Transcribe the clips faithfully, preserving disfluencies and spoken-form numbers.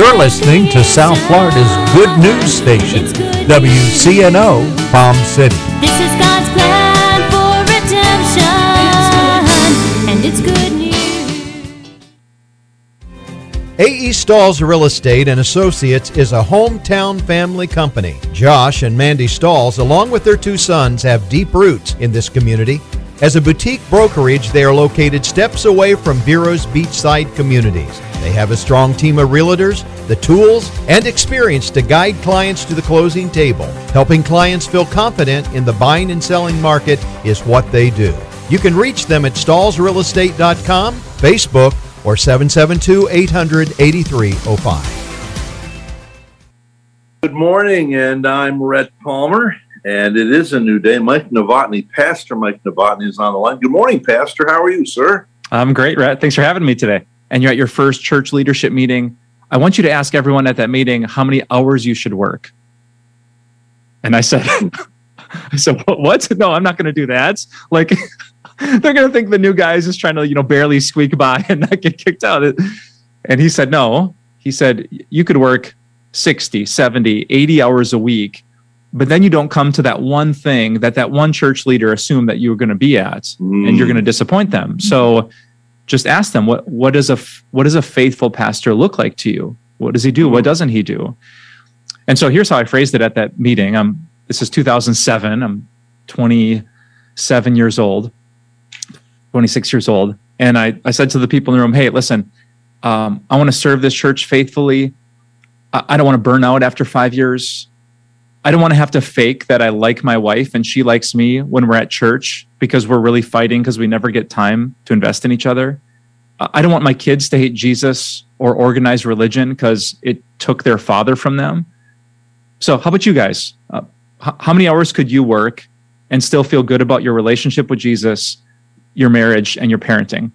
You're listening to South Florida's good news station, W C N O, Palm City. This is God's plan for redemption, and it's good news. A E. Stalls Real Estate and Associates is a hometown family company. Josh and Mandy Stalls, along with their two sons, have deep roots in this community. As a boutique brokerage, they are located steps away from Vero's beachside communities. They have a strong team of realtors, the tools, and experience to guide clients to the closing table. Helping clients feel confident in the buying and selling market is what they do. You can reach them at stalls real estate dot com, Facebook, or seven seven two, eight hundred, eighty-three oh five. Good morning, and I'm Rhett Palmer, and it is a new day. Mike Novotny, Pastor Mike Novotny is on the line. Good morning, Pastor. How are you, sir? I'm great, Rhett. Thanks for having me today. And you're at your first church leadership meeting. I want you to ask everyone at that meeting how many hours you should work. And I said, I said, what? No, I'm not going to do that. Like, they're going to think the new guy is just trying to, you know, barely squeak by and not get kicked out. And he said, no. He said, you could work sixty, seventy, eighty hours a week, but then you don't come to that one thing that that one church leader assumed that you were going to be at, mm. and you're going to disappoint them. So just ask them, what what does a what does a faithful pastor look like to you? What does he do? What doesn't he do? And so here's how I phrased it at that meeting. I'm this is two thousand seven. I'm twenty-seven years old, twenty-six years old, and I I said to the people in the room, hey, listen, um, I want to serve this church faithfully. I, I don't want to burn out after five years. I don't want to have to fake that I like my wife and she likes me when we're at church because we're really fighting because we never get time to invest in each other. I don't want my kids to hate Jesus or organized religion because it took their father from them. So how about you guys? Uh, h- how many hours could you work and still feel good about your relationship with Jesus, your marriage, and your parenting?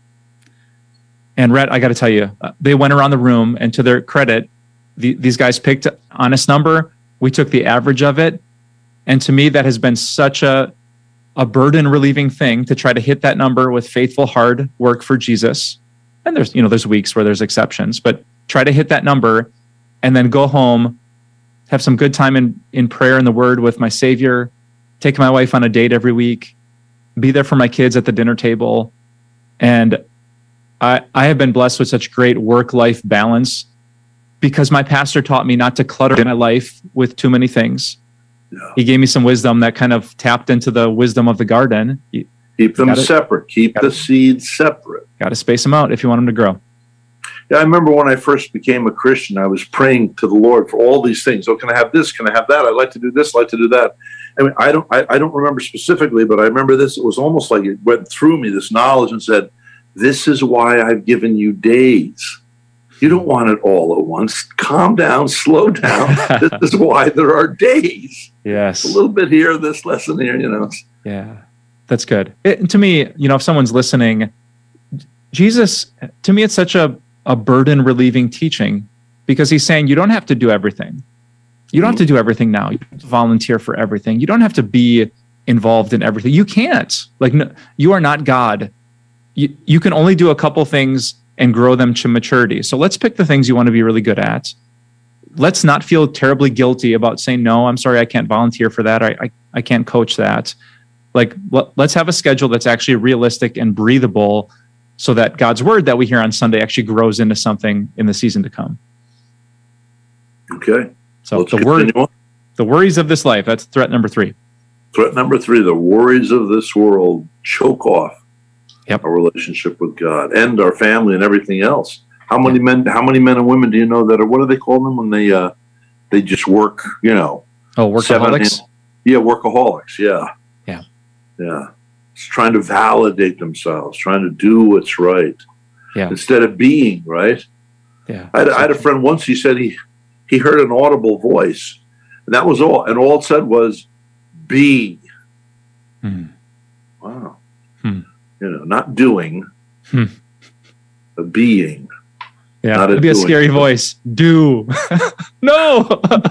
And Rhett, I got to tell you, uh, they went around the room, and to their credit, the, these guys picked an honest number. We took the average of it. And to me, that has been such a, a burden relieving thing to try to hit that number with faithful, hard work for Jesus. And there's, you know, there's weeks where there's exceptions, but try to hit that number and then go home, have some good time in, in prayer and the word with my Savior, take my wife on a date every week, be there for my kids at the dinner table. And I, I have been blessed with such great work-life balance because my pastor taught me not to clutter my life with too many things. Yeah. He gave me some wisdom that kind of tapped into the wisdom of the garden. You, Keep them gotta, separate. Keep gotta, the seeds separate. Got to space them out if you want them to grow. Yeah, I remember when I first became a Christian, I was praying to the Lord for all these things. Oh, can I have this? Can I have that? I'd like to do this. I'd like to do that. I mean, I don't, I, I don't remember specifically, but I remember this. It was almost like it went through me, this knowledge, and said, this is why I've given you days. You don't want it all at once. Calm down, slow down. This is why there are days. Yes. A little bit here, this lesson here, you know. Yeah, that's good. It, to me, you know, if someone's listening, Jesus, to me, it's such a, a burden relieving teaching because he's saying you don't have to do everything. You don't have to do everything now. You don't have to volunteer for everything. You don't have to be involved in everything. You can't. Like, no, you are not God. You, you can only do a couple things and grow them to maturity. So let's pick the things you want to be really good at. Let's not feel terribly guilty about saying, no, I'm sorry, I can't volunteer for that. I I, I can't coach that. Like, let, let's have a schedule that's actually realistic and breathable so that God's word that we hear on Sunday actually grows into something in the season to come. Okay. So let's the word, the worries of this life, that's threat number three. Threat number three, the worries of this world choke off Yep. our relationship with God and our family and everything else. How many yep. men? How many men and women do you know that are? What do they call them when they uh, they just work? You know, oh, workaholics. Seven, yeah, workaholics. Yeah, yeah, yeah. It's trying to validate themselves, trying to do what's right, yeah, instead of being right. Yeah, I had, I had a friend once. He said he he heard an audible voice, and that was all. And all it said was, "Be." Hmm. Wow. Hmm. You know, not doing, hmm. but being. Yeah, not it'd be a scary voice. Do. No.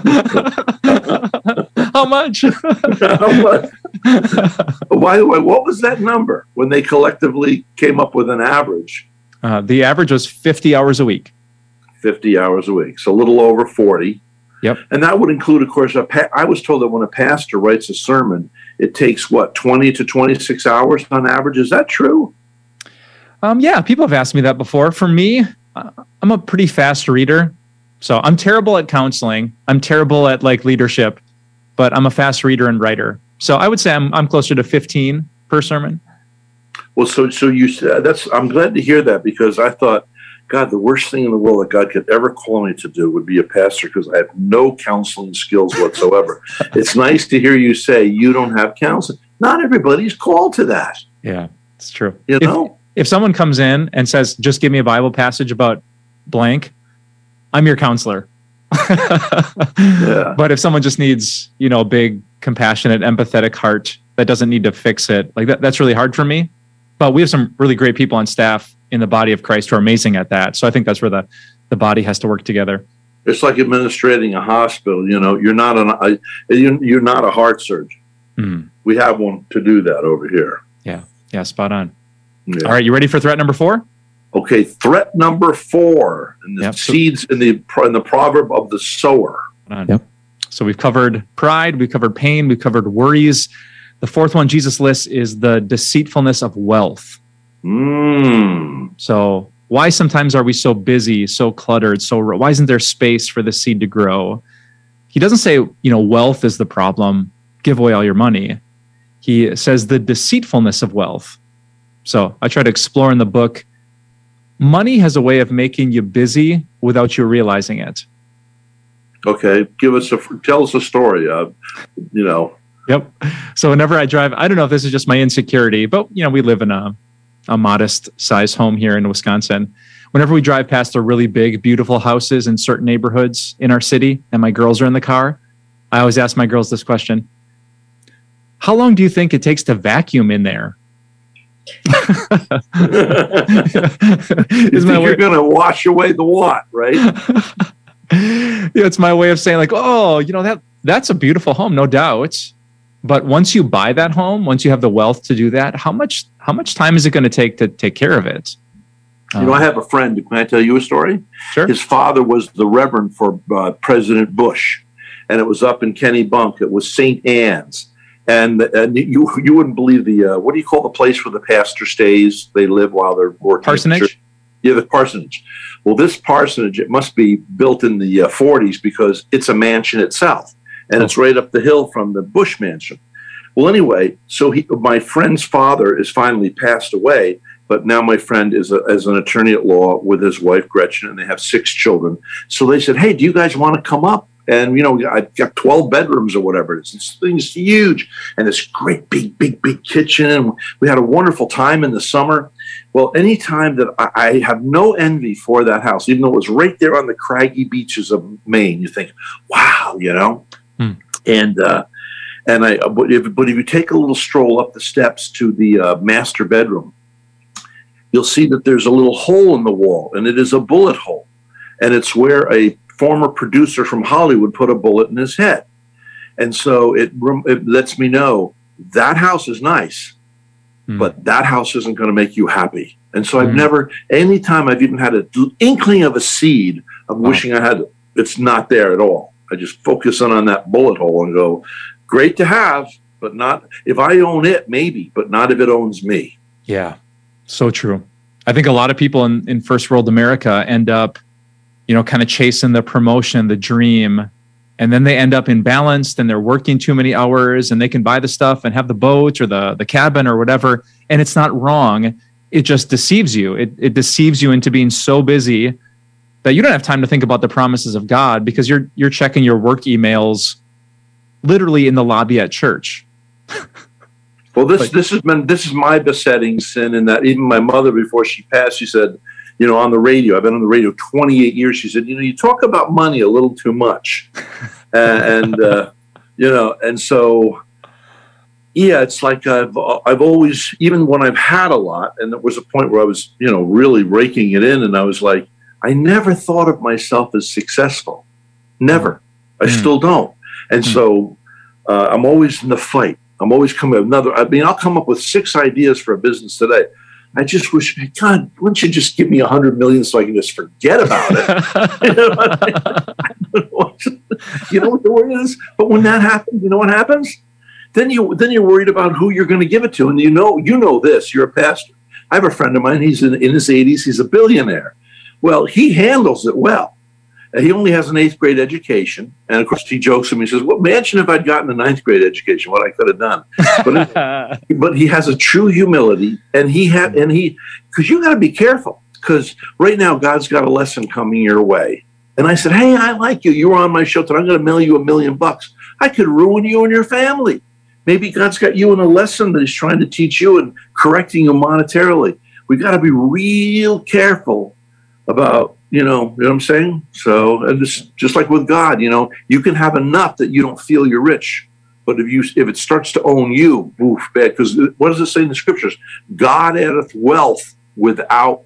How much? How much? By the way, what was that number when they collectively came up with an average? Uh, the average was fifty hours a week. fifty hours a week, so a little over forty. Yep. And that would include, of course, a pa- I was told that when a pastor writes a sermon, it takes, what, twenty to twenty-six hours on average? Is that true? Um, yeah, people have asked me that before. For me, uh, I'm a pretty fast reader. So I'm terrible at counseling. I'm terrible at like leadership, but I'm a fast reader and writer. So I would say I'm I'm closer to fifteen per sermon. Well, so so you said that's. I'm glad to hear that, because I thought, God, the worst thing in the world that God could ever call me to do would be a pastor, because I have no counseling skills whatsoever. It's nice to hear you say you don't have counseling. Not everybody's called to that. Yeah, it's true. You know, if, if someone comes in and says, "Just give me a Bible passage about blank," I'm your counselor. Yeah. But if someone just needs, you know, a big, compassionate, empathetic heart that doesn't need to fix it, like that, that's really hard for me. But we have some really great people on staff in the body of Christ who are amazing at that. So I think that's where the, the body has to work together. It's like administrating a hospital. You know, you're not an a, you're not a heart surgeon. Mm. We have one to do that over here. Yeah, yeah, spot on. Yeah. All right, you ready for threat number four? Okay, threat number four, and the Yep. seeds in the in the proverb of the sower. Yep. So we've covered pride, we've covered pain, we've covered worries. The fourth one Jesus lists is the deceitfulness of wealth. Mm. So why sometimes are we so busy, so cluttered, so why isn't there space for the seed to grow? He doesn't say, you know, wealth is the problem, give away all your money. He says the deceitfulness of wealth. So I try to explore in the book, money has a way of making you busy without you realizing it. Okay, give us a tell us a story. Uh, you know. Yep. So whenever I drive, I don't know if this is just my insecurity, but you know, we live in a, a modest size home here in Wisconsin. Whenever we drive past the really big, beautiful houses in certain neighborhoods in our city, and my girls are in the car, I always ask my girls this question: how long do you think it takes to vacuum in there? You think you're going to wash away the what, right? Yeah, it's my way of saying, like, oh, you know, that that's a beautiful home, no doubt. But once you buy that home, once you have the wealth to do that, how much how much time is it going to take to take care of it? You know, I have a friend. Can I tell you a story? Sure. His father was the Reverend for uh, President Bush, and it was up in Kennebunk. It was Saint Anne's. And, and you you wouldn't believe the, uh, what do you call the place where the pastor stays? They live while they're working. Parsonage? Yeah, the parsonage. Well, this parsonage, it must be built in the uh, forties, because it's a mansion itself. And it's right up the hill from the Bush mansion. Well, anyway, so he, my friend's father is finally passed away, but now my friend is a, as an attorney at law with his wife, Gretchen, and they have six children. So they said, hey, do you guys want to come up? And, you know, I got twelve bedrooms or whatever it is. This thing's huge. And this great, big, big, big kitchen. And we had a wonderful time in the summer. Well, any time that I, I have no envy for that house, even though it was right there on the craggy beaches of Maine, you think, wow, you know. Hmm. And uh, and I, but if, but if you take a little stroll up the steps to the uh, master bedroom, you'll see that there's a little hole in the wall, and it is a bullet hole. And it's where a former producer from Hollywood put a bullet in his head. And so it, it lets me know that house is nice, mm. but that house isn't going to make you happy. And so I've mm. never, anytime I've even had an inkling of a seed of wow. wishing I had, it's not there at all. I just focus on, on that bullet hole and go, great to have, but not, if I own it, maybe, but not if it owns me. Yeah, so true. I think a lot of people in, in first world America end up, you know, kind of chasing the promotion, the dream, and then they end up imbalanced and they're working too many hours, and they can buy the stuff and have the boat or the, the cabin or whatever. And it's not wrong. It just deceives you. It, it deceives you into being so busy that you don't have time to think about the promises of God, because you're, you're checking your work emails literally in the lobby at church. Well, this, but, this has been, this is my besetting sin, in that even my mother, before she passed, she said, you know, on the radio, I've been on the radio twenty-eight years. She said, you know, you talk about money a little too much. and, and uh, you know, and so, yeah, it's like I've, I've always, even when I've had a lot, and there was a point where I was, you know, really raking it in, and I was like, I never thought of myself as successful. Never. I mm. still don't. And mm. so uh, I'm always in the fight. I'm always coming up with another. I mean, I'll come up with six ideas for a business today. I just wish, God, wouldn't you just give me a hundred million so I can just forget about it? You know, I don't know, you know what the word is? But when that happens, you know what happens? Then you then you're worried about who you're going to give it to, and you know you know this. You're a pastor. I have a friend of mine. He's in, in his eighties. He's a billionaire. Well, he handles it well. He only has an eighth grade education, and of course he jokes with me. He says, "Well, imagine if I'd gotten a ninth grade education, what I could have done." But, but he has a true humility, and he had and he because you got to be careful, because right now God's got a lesson coming your way. And I said, "Hey, I like you. You were on my show today. I'm going to mail you a million bucks. I could ruin you and your family. Maybe God's got you in a lesson that He's trying to teach you and correcting you monetarily." We got to be real careful about. You know, you know what I'm saying? So, and this, just like with God, you know, you can have enough that you don't feel you're rich. But if you if it starts to own you, oof, bad. Because what does it say in the scriptures? God addeth wealth without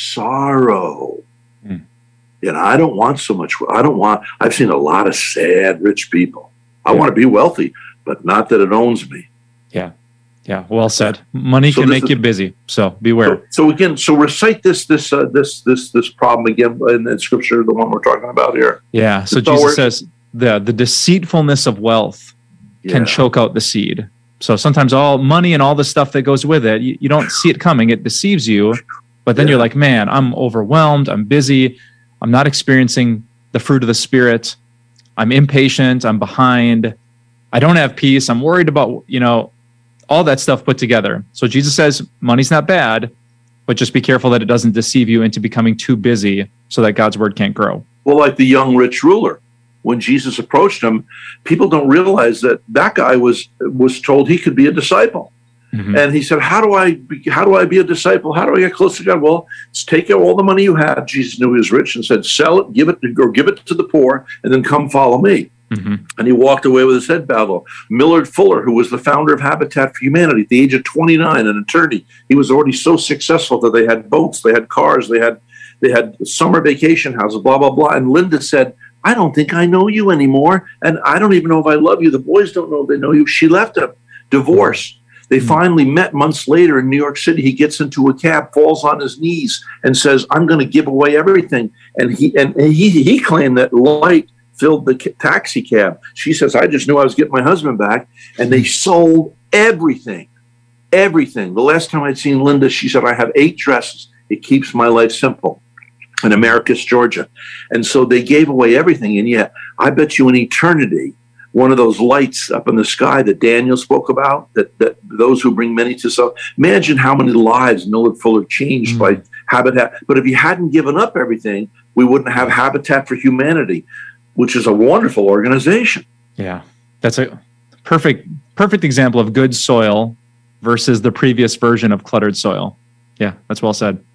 sorrow. Mm. You know, I don't want so much. I don't want, I've seen a lot of sad rich people. I yeah. want to be wealthy, but not that it owns me. Yeah. Yeah, well said. Money so can make is, you busy, so beware. So, so again, so recite this this uh, this this this problem again in the scripture, the one we're talking about here. Yeah. So Jesus says the the deceitfulness of wealth yeah. can choke out the seed. So sometimes all money and all the stuff that goes with it, you, you don't see it coming. It deceives you, but then yeah. you're like, man, I'm overwhelmed. I'm busy. I'm not experiencing the fruit of the Spirit. I'm impatient. I'm behind. I don't have peace. I'm worried about, you know, all that stuff put together. So Jesus says money's not bad, but just be careful that it doesn't deceive you into becoming too busy so that God's word can't grow. Well, like the young rich ruler, when Jesus approached him, people don't realize that that guy was was told he could be a disciple. Mm-hmm. And he said, how do I be, how do I be a disciple? How do I get close to God? Well, it's take all the money you have. Jesus knew he was rich and said, sell it, give it, or give it to the poor, and then come follow me. Mm-hmm. And he walked away with his head bowed low. Millard Fuller, who was the founder of Habitat for Humanity at the age of twenty-nine, an attorney, he was already so successful that they had boats, they had cars, they had they had summer vacation houses, blah, blah, blah. And Linda said, I don't think I know you anymore. And I don't even know if I love you. The boys don't know if they know you. She left him. Divorce. They mm-hmm. finally met months later in New York City. He gets into a cab, falls on his knees, and says, I'm going to give away everything. And he and he he claimed that light filled the taxi cab. She says, I just knew I was getting my husband back. And they sold everything, everything. The last time I'd seen Linda, she said, I have eight dresses. It keeps my life simple in Americus, Georgia. And so they gave away everything. And yet, I bet you in eternity, one of those lights up in the sky that Daniel spoke about, that, that those who bring many to self, imagine how many lives Millard Fuller changed mm-hmm. by Habitat. But if he hadn't given up everything, we wouldn't have Habitat for Humanity, which is a wonderful organization. Yeah, that's a perfect perfect example of good soil versus the previous version of cluttered soil. Yeah, that's well said.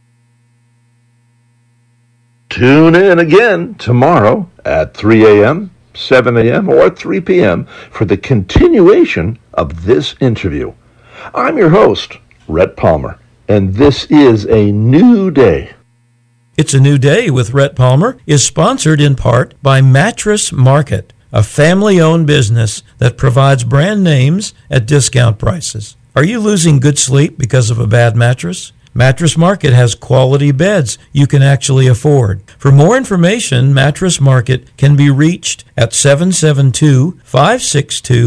Tune in again tomorrow at three a.m., seven a.m., or three p.m. for the continuation of this interview. I'm your host, Rhett Palmer, and this is A New Day. It's a New Day with Rhett Palmer is sponsored in part by Mattress Market, a family-owned business that provides brand names at discount prices. Are you losing good sleep because of a bad mattress? Mattress Market has quality beds you can actually afford. For more information, Mattress Market can be reached at seven seven two, five six two